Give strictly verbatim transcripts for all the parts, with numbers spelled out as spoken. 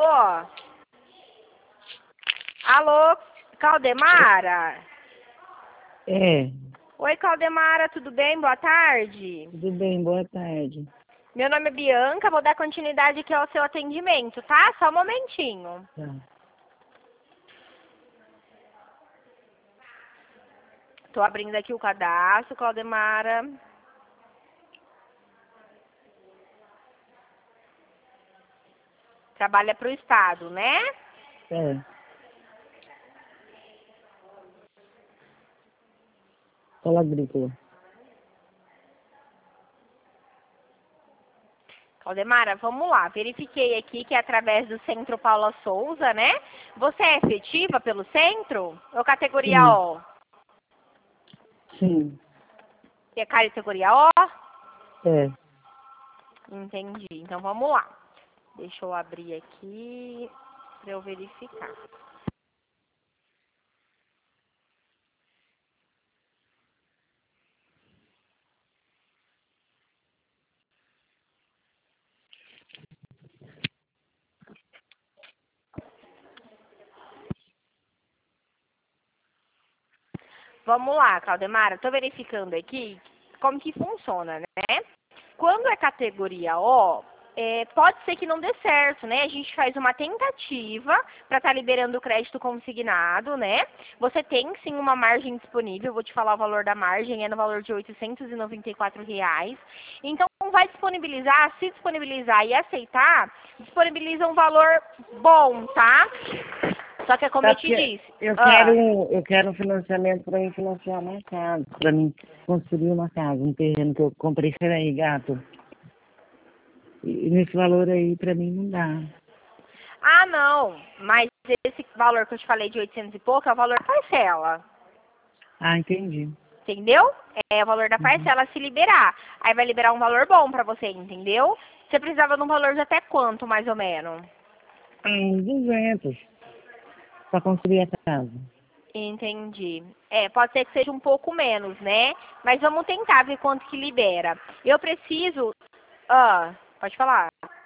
Alô? Alô, Caldemara? É, Oi, Caldemara, tudo bem? Boa tarde. tudo bem, boa tarde. Meu nome é Bianca, vou dar continuidade aqui ao seu atendimento, tá? Só um momentinho. Tá. Tô abrindo aqui o cadastro, Caldemara. Trabalha pro Estado, né? É. Escola agrícola. Caldemara, vamos lá. Verifiquei aqui que é através do Centro Paula Souza, né? Você é efetiva pelo centro? Ou categoria Sim. O? Sim. É categoria O? É. Entendi. Então vamos lá. Deixa eu abrir aqui para eu verificar. Vamos lá, Caldemara. Estou verificando aqui como que funciona, né? Quando é categoria O, é, pode ser que não dê certo, né? A gente faz uma tentativa para estar liberando o crédito consignado, né? Você tem sim uma margem disponível, vou te falar o valor da margem, é no valor de oitocentos e noventa e quatro reais. Então, vai disponibilizar, se disponibilizar e aceitar, disponibiliza um valor bom, tá? Só que é como Tá, eu te porque disse. eu ah, quero, um- eu quero um financiamento para mim financiar uma casa, para mim construir uma casa, um terreno que eu comprei aí, gato. E, e nesse valor aí, para mim, não dá. Ah, não, mas esse valor que eu te falei de oitocentos e pouco é o valor da parcela. Ah, entendi. Entendeu? É o valor da Uhum. parcela se liberar. Aí vai liberar um valor bom pra você, entendeu? Você precisava de um valor de até quanto, mais ou menos? Uns duzentos para construir a casa. Entendi. É, pode ser que seja um pouco menos, né? Mas vamos tentar ver quanto que libera. Eu preciso... Ah, pode falar.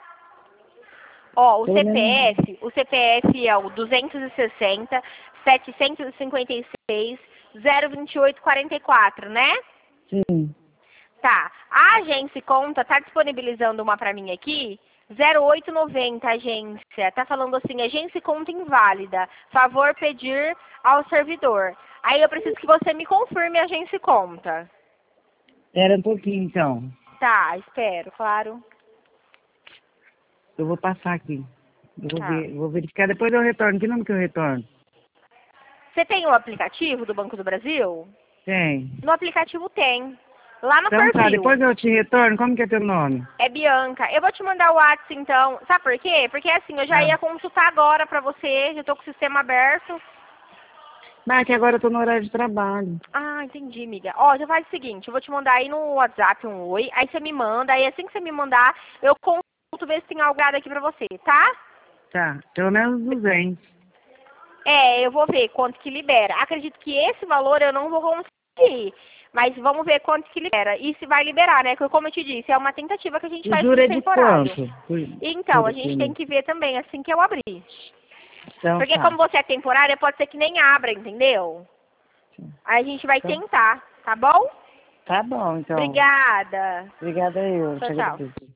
Ó, o Pelo menos, C P F, o C P F é o duzentos e sessenta, setecentos e cinquenta e seis, zero vinte e oito, quarenta e quatro, né? sim. Tá. A agência conta tá disponibilizando uma pra mim aqui, zero oito noventa agência. Tá falando assim, agência conta inválida. Favor pedir ao servidor. Aí eu preciso que você me confirme a agência conta. Era um pouquinho, então. Tá, espero, claro. Eu vou passar aqui. Eu vou Tá. ver, vou verificar, depois eu retorno. Que número que eu retorno? Você tem o aplicativo do Banco do Brasil? Tem. No aplicativo tem. Lá no Então tá, perfil. depois eu te retorno. Como que é teu nome? É Bianca. Eu vou te mandar o WhatsApp então. Sabe por quê? Porque assim, eu já Ah. ia consultar agora pra você, já tô com o sistema aberto. Mas é que agora eu tô no horário de trabalho. Ah, entendi, amiga. Ó, já faz o seguinte, eu vou te mandar aí no WhatsApp um oi, aí você me manda, aí assim que você me mandar, eu consulto ver se tem algo aqui pra você, tá? Tá, pelo menos duzentos. É, eu vou ver quanto que libera. Acredito que esse valor eu não vou conseguir, mas vamos ver quanto que libera. E se vai liberar, né? Porque como eu te disse, é uma tentativa que a gente O faz juro por é de temporário. quanto? Por, Então, por, a por gente tem mês? que ver também assim que eu abrir. Então Porque tá. como você é temporária, pode ser que nem abra, entendeu? Aí a gente vai Então, tentar, tá bom? tá bom, então. Obrigada. Obrigada eu, Tchau, te tchau. agradeço.